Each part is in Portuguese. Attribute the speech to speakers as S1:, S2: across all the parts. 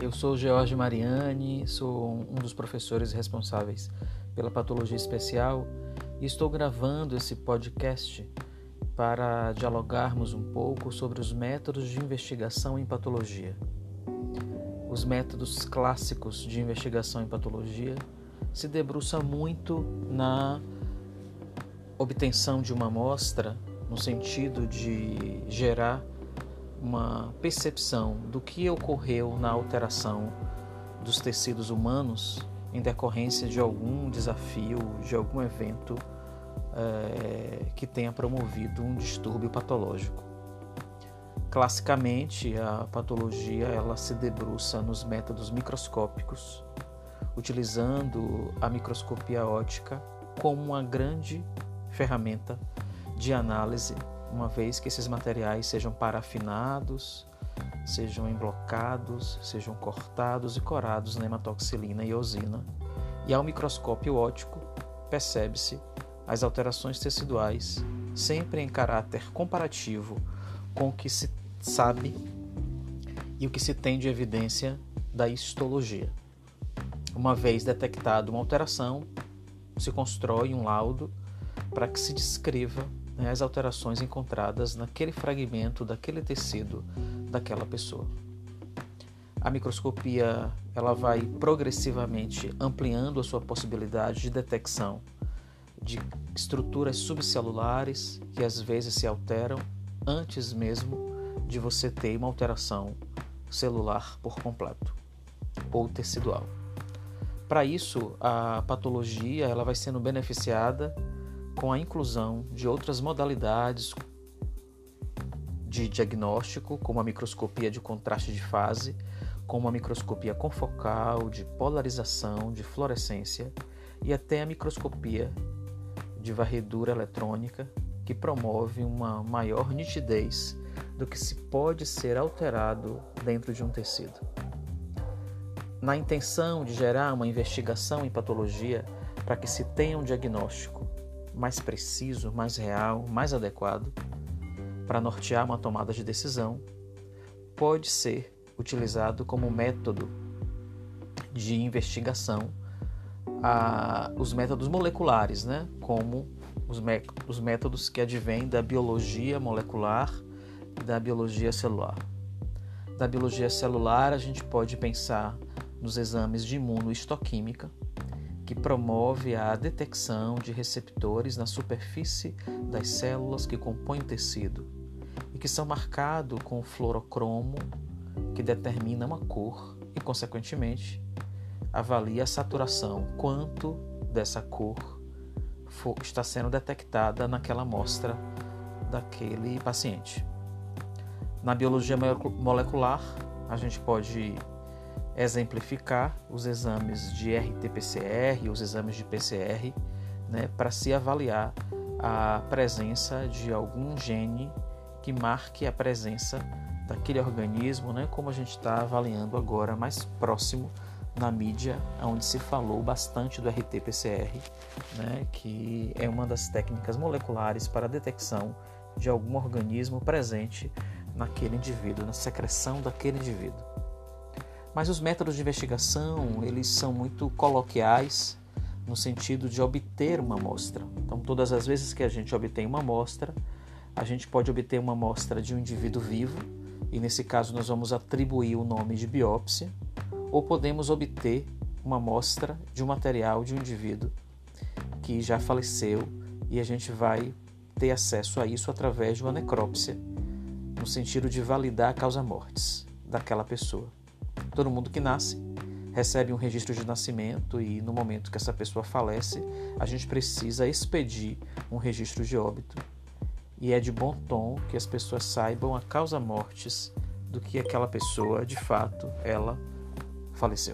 S1: Eu sou George Mariani, sou um dos professores responsáveis pela patologia especial e estou gravando esse podcast para dialogarmos um pouco sobre os métodos de investigação em patologia. Os métodos clássicos de investigação em patologia se debruçam muito na obtenção de uma amostra, no sentido de gerar uma percepção do que ocorreu na alteração dos tecidos humanos em decorrência de algum desafio, de algum evento que tenha promovido um distúrbio patológico. Classicamente, a patologia ela se debruça nos métodos microscópicos, utilizando a microscopia óptica como uma grande ferramenta de análise, uma vez que esses materiais sejam parafinados, sejam emblocados, sejam cortados e corados na hematoxilina e eosina. E ao microscópio óptico percebe-se as alterações teciduais, sempre em caráter comparativo com o que se sabe e o que se tem de evidência da histologia. Uma vez detectada uma alteração, se constrói um laudo para que se descreva as alterações encontradas naquele fragmento, daquele tecido, daquela pessoa. A microscopia ela vai progressivamente ampliando a sua possibilidade de detecção de estruturas subcelulares que às vezes se alteram antes mesmo de você ter uma alteração celular por completo ou tecidual. Para isso, a patologia ela vai sendo beneficiada com a inclusão de outras modalidades de diagnóstico, como a microscopia de contraste de fase, como a microscopia confocal, de polarização, de fluorescência e até a microscopia de varredura eletrônica, que promove uma maior nitidez do que se pode ser alterado dentro de um tecido. Na intenção de gerar uma investigação em patologia para que se tenha um diagnóstico mais preciso, mais real, mais adequado para nortear uma tomada de decisão, pode ser utilizado como método de investigação os métodos moleculares, como os métodos que advêm da biologia molecular e da biologia celular. Da biologia celular, a gente pode pensar nos exames de imunohistoquímica, que promove a detecção de receptores na superfície das células que compõem o tecido e que são marcados com o fluorocromo, que determina uma cor e, consequentemente, avalia a saturação, quanto dessa cor está sendo detectada naquela amostra daquele paciente. Na biologia molecular, a gente pode exemplificar os exames de RT-PCR e os exames de PCR, para se avaliar a presença de algum gene que marque a presença daquele organismo, como a gente está avaliando agora mais próximo na mídia, onde se falou bastante do RT-PCR, que é uma das técnicas moleculares para a detecção de algum organismo presente naquele indivíduo, na secreção daquele indivíduo. Mas os métodos de investigação, eles são muito coloquiais no sentido de obter uma amostra. Então, todas as vezes que a gente obtém uma amostra, a gente pode obter uma amostra de um indivíduo vivo, e nesse caso nós vamos atribuir o nome de biópsia, ou podemos obter uma amostra de um material de um indivíduo que já faleceu, e a gente vai ter acesso a isso através de uma necrópsia, no sentido de validar a causa-mortis daquela pessoa. Todo mundo que nasce recebe um registro de nascimento e no momento que essa pessoa falece, a gente precisa expedir um registro de óbito. E é de bom tom que as pessoas saibam a causa-mortis do que aquela pessoa, de fato, ela faleceu.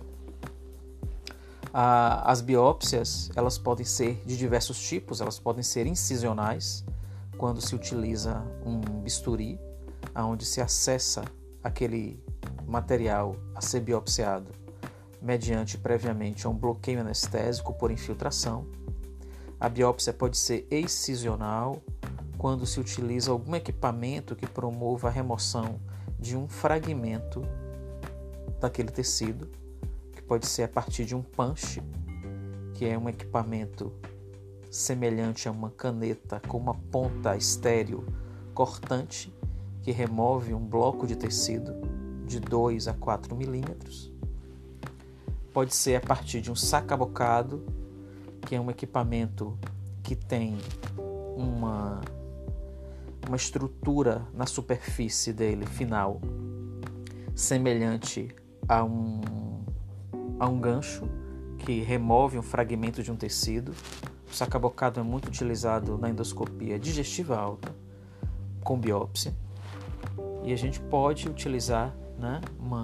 S1: As biópsias, elas podem ser de diversos tipos, elas podem ser incisionais, quando se utiliza um bisturi, onde se acessa aquele material a ser biopsiado mediante previamente um bloqueio anestésico por infiltração. A biópsia pode ser excisional, quando se utiliza algum equipamento que promova a remoção de um fragmento daquele tecido, que pode ser a partir de um punch, que é um equipamento semelhante a uma caneta com uma ponta estéril cortante que remove um bloco de tecido de 2 a 4 milímetros. Pode ser a partir de um sacabocado, que é um equipamento que tem uma estrutura na superfície dele final semelhante a um gancho que remove um fragmento de um tecido. O sacabocado é muito utilizado na endoscopia digestiva alta com biópsia, e a gente pode utilizar, né,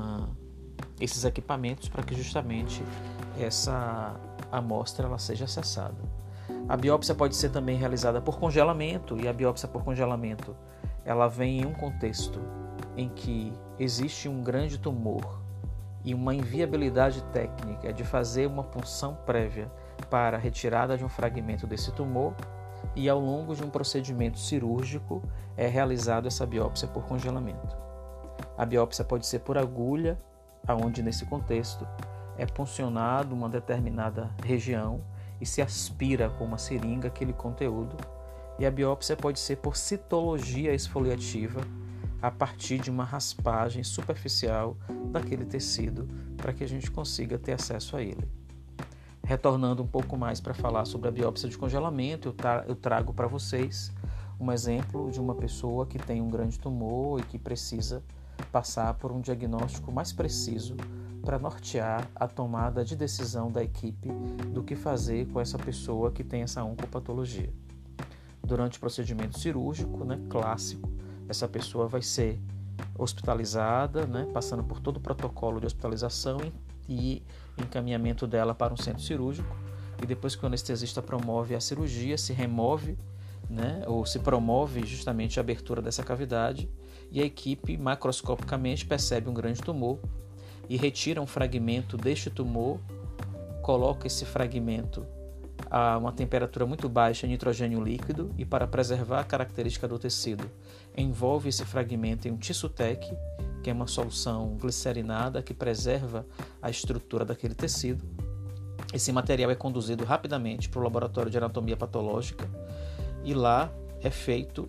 S1: esses equipamentos para que justamente essa amostra ela seja acessada. A biópsia pode ser também realizada por congelamento, e a biópsia por congelamento ela vem em um contexto em que existe um grande tumor e uma inviabilidade técnica de fazer uma punção prévia para a retirada de um fragmento desse tumor, e ao longo de um procedimento cirúrgico é realizada essa biópsia por congelamento. A biópsia pode ser por agulha, onde nesse contexto é puncionado uma determinada região e se aspira com uma seringa aquele conteúdo, e a biópsia pode ser por citologia esfoliativa, a partir de uma raspagem superficial daquele tecido, para que a gente consiga ter acesso a ele. Retornando um pouco mais para falar sobre a biópsia de congelamento, eu trago para vocês um exemplo de uma pessoa que tem um grande tumor e que precisa passar por um diagnóstico mais preciso para nortear a tomada de decisão da equipe do que fazer com essa pessoa que tem essa oncopatologia. Durante o procedimento cirúrgico, clássico, essa pessoa vai ser hospitalizada, passando por todo o protocolo de hospitalização e encaminhamento dela para um centro cirúrgico, e depois que o anestesista promove a cirurgia, se remove, ou se promove justamente a abertura dessa cavidade, e a equipe macroscopicamente percebe um grande tumor e retira um fragmento deste tumor, coloca esse fragmento a uma temperatura muito baixa em nitrogênio líquido, e para preservar a característica do tecido, envolve esse fragmento em um Tissutec, que é uma solução glicerinada que preserva a estrutura daquele tecido. Esse material é conduzido rapidamente para o laboratório de anatomia patológica, e lá é feito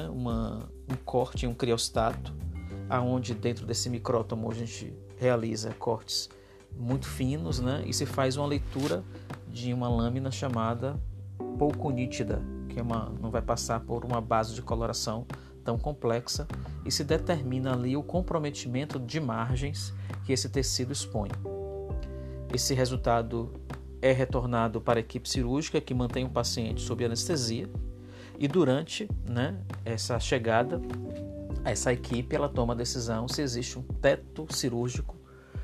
S1: um corte em um criostato, aonde dentro desse micrótomo a gente realiza cortes muito finos, e se faz uma leitura de uma lâmina chamada pouco nítida, que não vai passar por uma base de coloração tão complexa, e se determina ali o comprometimento de margens que esse tecido expõe. Esse resultado é retornado para a equipe cirúrgica, que mantém o paciente sob anestesia, e durante essa chegada, essa equipe ela toma a decisão se existe um teto cirúrgico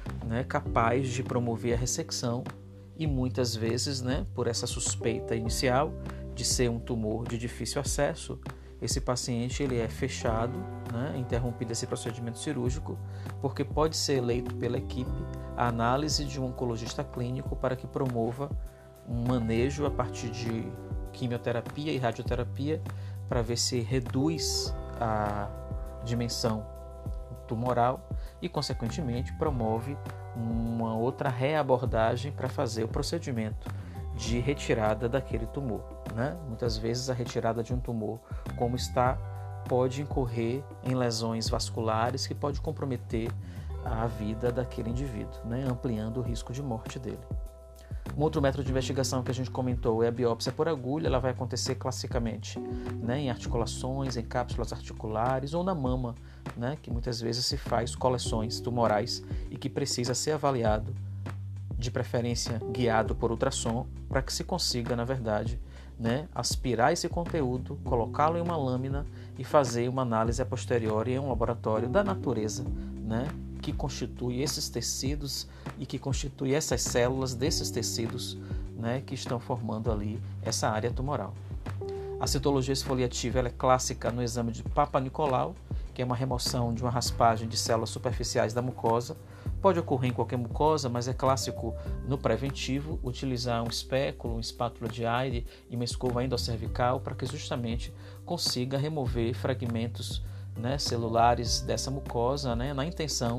S1: capaz de promover a ressecção, e muitas vezes, por essa suspeita inicial de ser um tumor de difícil acesso, esse paciente ele é fechado, interrompido esse procedimento cirúrgico, porque pode ser eleito pela equipe a análise de um oncologista clínico para que promova um manejo a partir de quimioterapia e radioterapia, para ver se reduz a dimensão tumoral e, consequentemente, promove uma outra reabordagem para fazer o procedimento de retirada daquele tumor. Muitas vezes a retirada de um tumor como está pode incorrer em lesões vasculares que pode comprometer a vida daquele indivíduo, ampliando o risco de morte dele. Um outro método de investigação que a gente comentou é a biópsia por agulha. Ela vai acontecer classicamente em articulações, em cápsulas articulares ou na mama, que muitas vezes se faz coleções tumorais e que precisa ser avaliado, de preferência guiado por ultrassom, para que se consiga, na verdade, aspirar esse conteúdo, colocá-lo em uma lâmina e fazer uma análise a posteriori em um laboratório da natureza, que constitui esses tecidos e que constitui essas células desses tecidos, que estão formando ali essa área tumoral. A citologia esfoliativa ela é clássica no exame de Papa Nicolau, que é uma remoção de uma raspagem de células superficiais da mucosa. Pode ocorrer em qualquer mucosa, mas é clássico no preventivo utilizar um espéculo, uma espátula de aire e uma escova endoscervical para que justamente consiga remover fragmentos celulares dessa mucosa, na intenção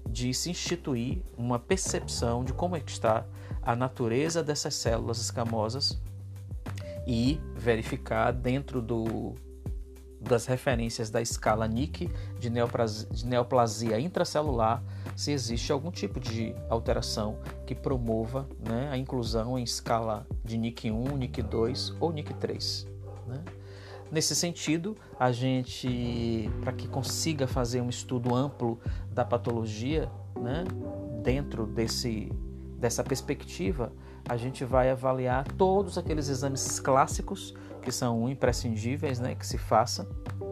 S1: de se instituir uma percepção de como é que está a natureza dessas células escamosas e verificar dentro das referências da escala NIC de neoplasia intracelular se existe algum tipo de alteração que promova, né, a inclusão em escala de NIC 1, NIC 2 ou NIC 3. Né? Nesse sentido, a gente, para que consiga fazer um estudo amplo da patologia, né, dentro dessa perspectiva, a gente vai avaliar todos aqueles exames clássicos que são imprescindíveis, né, que se faça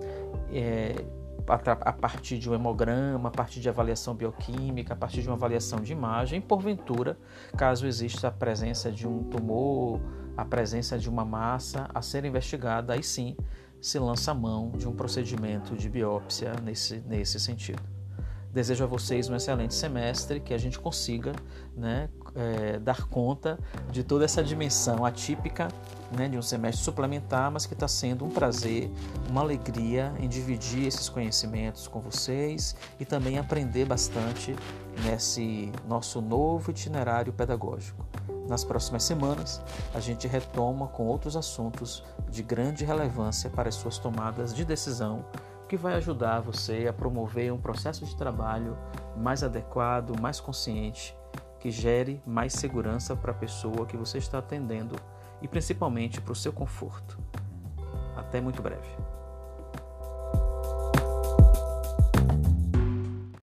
S1: a partir de um hemograma, a partir de avaliação bioquímica, a partir de uma avaliação de imagem, porventura, caso exista a presença de um tumor, a presença de uma massa a ser investigada, aí sim se lança a mão de um procedimento de biópsia nesse sentido. Desejo a vocês um excelente semestre, que a gente consiga, né, dar conta de toda essa dimensão atípica, né, de um semestre suplementar, mas que está sendo um prazer, uma alegria em dividir esses conhecimentos com vocês e também aprender bastante nesse nosso novo itinerário pedagógico. Nas próximas semanas, a gente retoma com outros assuntos de grande relevância para as suas tomadas de decisão, que vai ajudar você a promover um processo de trabalho mais adequado, mais consciente, que gere mais segurança para a pessoa que você está atendendo e principalmente para o seu conforto. Até muito breve.